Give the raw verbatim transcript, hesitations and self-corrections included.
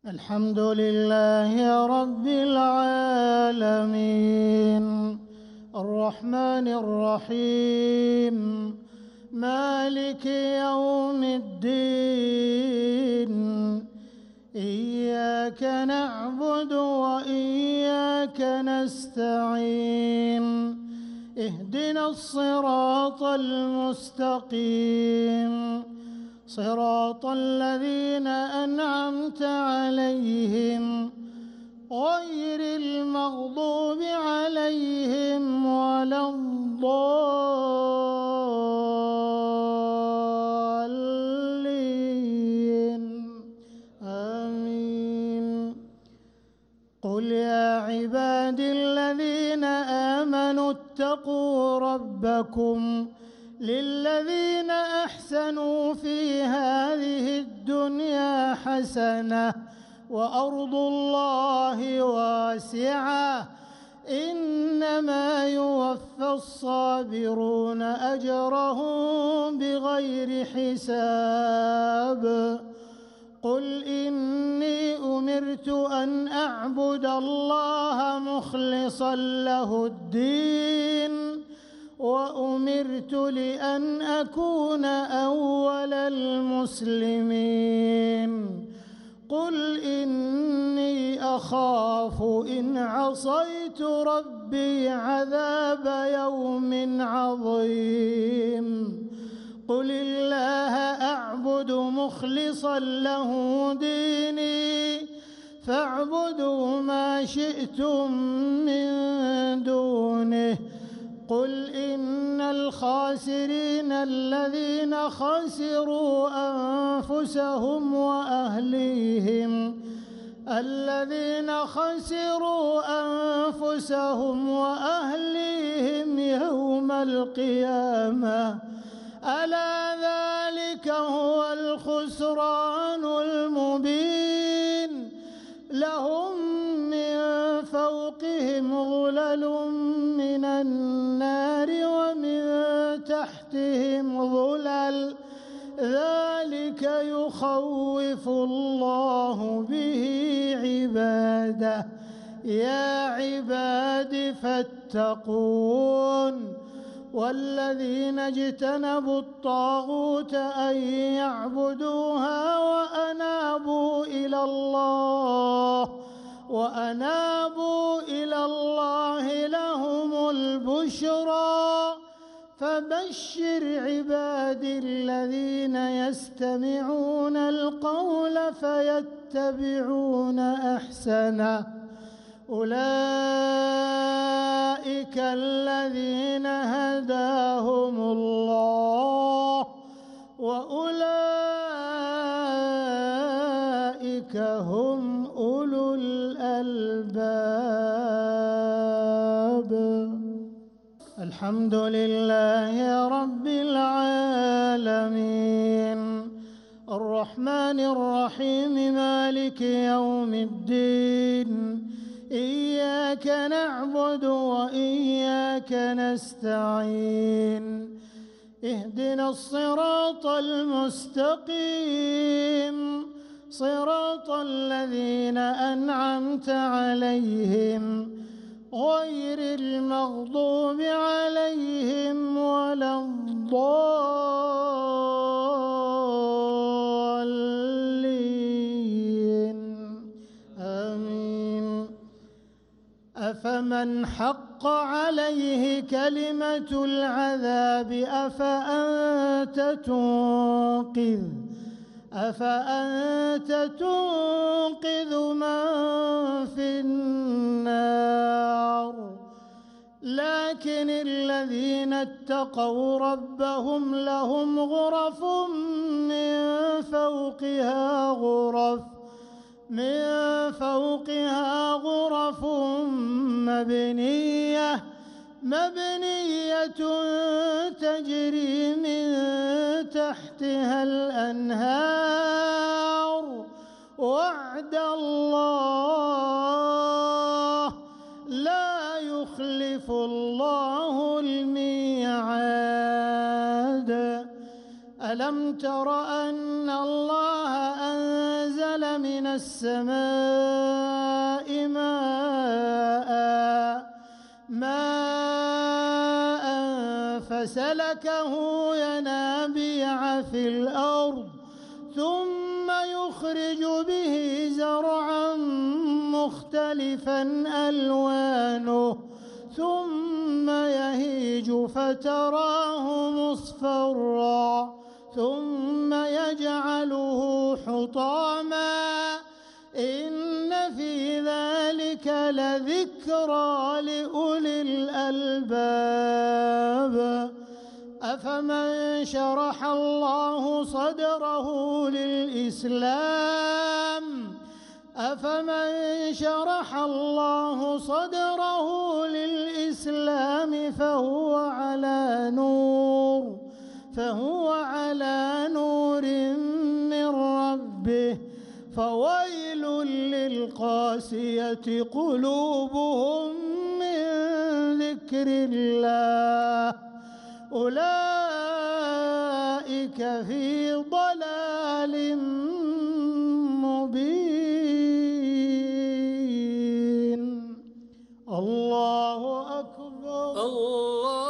الحمد لله رب العالمين الرحمن الرحيم مالك يوم الدين إياك نعبد وإياك نستعين اهدنا الصراط المستقيم صراط الذين أنعمت عليهم غير المغضوب عليهم ولا الضالين آمين. قل يا عبادي الذين آمنوا اتقوا ربكم للذين أحسنوا في هذه الدنيا حسنة وأرض الله واسعة إنما يوفى الصابرون أجرهم بغير حساب. قل إني أمرت أن أعبد الله مخلصا له الدين وأمرت لأن أكون أول المسلمين. قل إني أخاف إن عصيت ربي عذاب يوم عظيم. قل الله أعبد مخلصا له ديني فاعبدوا ما شئتم من دونه. قل إن الخاسرين الذين خسروا أنفسهم وأهليهم الذين خسروا أنفسهم وأهليهم يوم القيامة ألا ذلك هو الخسران المبين. لهم من فوقهم ظلل من النار ومن تحتهم ظلل ذلك يخوف الله به عباده. يا عباد فاتقون. والذين اجتنبوا الطاغوت أن يعبدوها وأنابوا إلى الله وأنابوا إلى الله لهم البشرى. فبشر عبادي الذين يستمعون القول فيتبعون أحسنه. أولئك الذين هداهم الله وأولئك هم أولو الألباب. الحمد لله رب العالمين الرحمن الرحيم مالك يوم الدين إياك نعبد وإياك نستعين اهدنا الصراط المستقيم صراط الذين أنعمت عليهم غير المغضوب عليهم ولا الضالين آمين. أفمن حق عليه كلمة العذاب أفأنت تنقذ أفأنت تنقذ من في النار. لكن الذين اتقوا ربهم لهم غرف من فوقها غرف من فوقها غرف مبنية مبنية تجري من تحتها الأنهار وعد الله لا يخلف الله الميعاد. ألم تر أن الله أنزل من السماء ماء ماء فسلكه ينابيع في الأرض ثم يخرج به زرعا مختلفا ألوانه ثم يهيج فتراه مصفرا ثم يجعله حطاما إن في ذلك لذكرى لأولي الألباب أفمن شرح الله صدره للإسلام أفمن شرح الله صدره للإسلام فهو على نور فهو على نور من ربه فويل للقاسية قلوبهم من ذكر الله أولئك في ضلال مبين. الله أكبر. الله